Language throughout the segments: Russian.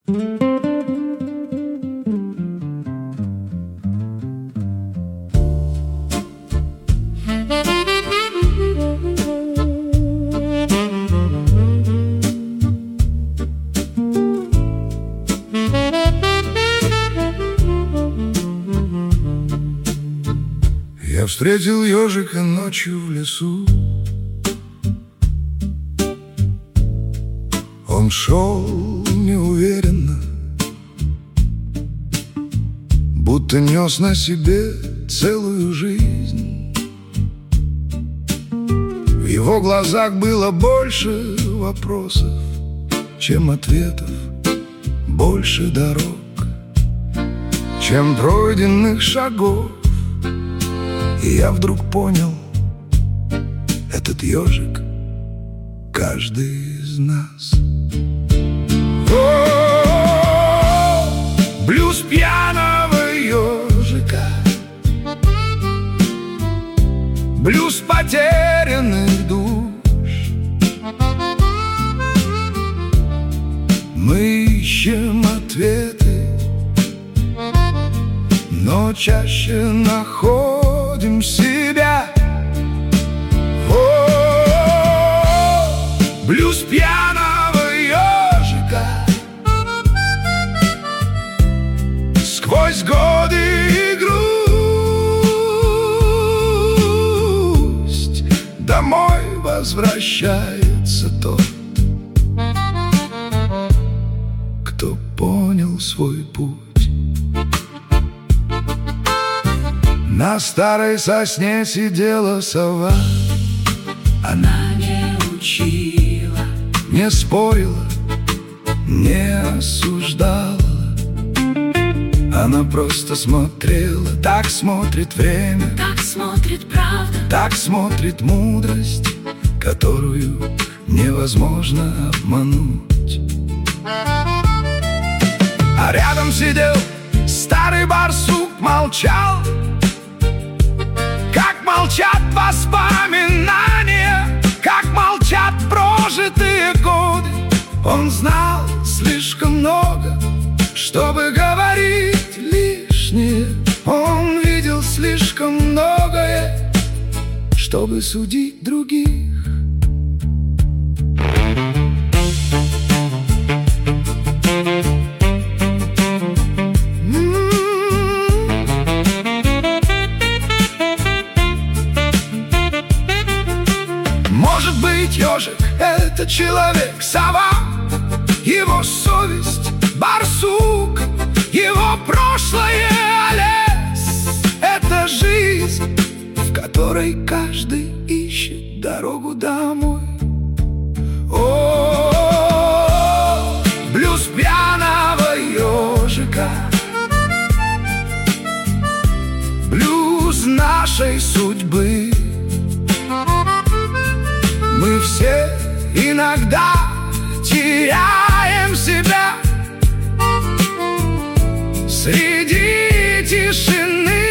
Я встретил ежика ночью в лесу. Он шел неуверенно, будто нес на себе целую жизнь. В его глазах было больше вопросов, чем ответов, больше дорог, чем пройденных шагов. И я вдруг понял, этот ежик — каждый из нас. О, блюз пьяного ежика, блюз потерянных душ. Мы ищем ответы, но чаще находим себя. О, блюз пьяного ежика, сквозь годы и грусть домой возвращается тот, кто понял свой путь. На старой сосне сидела сова. Она не учила, не спорила, не осуждала. Она просто смотрела. Так смотрит время, так смотрит правда, так смотрит мудрость, которую невозможно обмануть. А рядом сидел старый барсук, молчал, как молчат воспоминания, как молчат прожитые годы. Он знал слишком много, чтобы говорить лишнее. Он видел слишком многое, чтобы судить других. Может быть, ежик — это человек, сова, его совесть — барсук, его прошлое — лес. Это жизнь, в которой каждый ищет дорогу домой. О, блюз пьяного ежика, блюз нашей судьбы. Мы все иногда теряем себя среди тишины.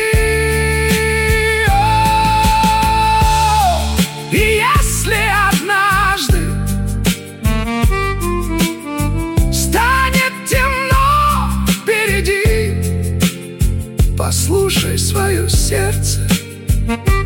И если однажды станет темно впереди, послушай свое сердце.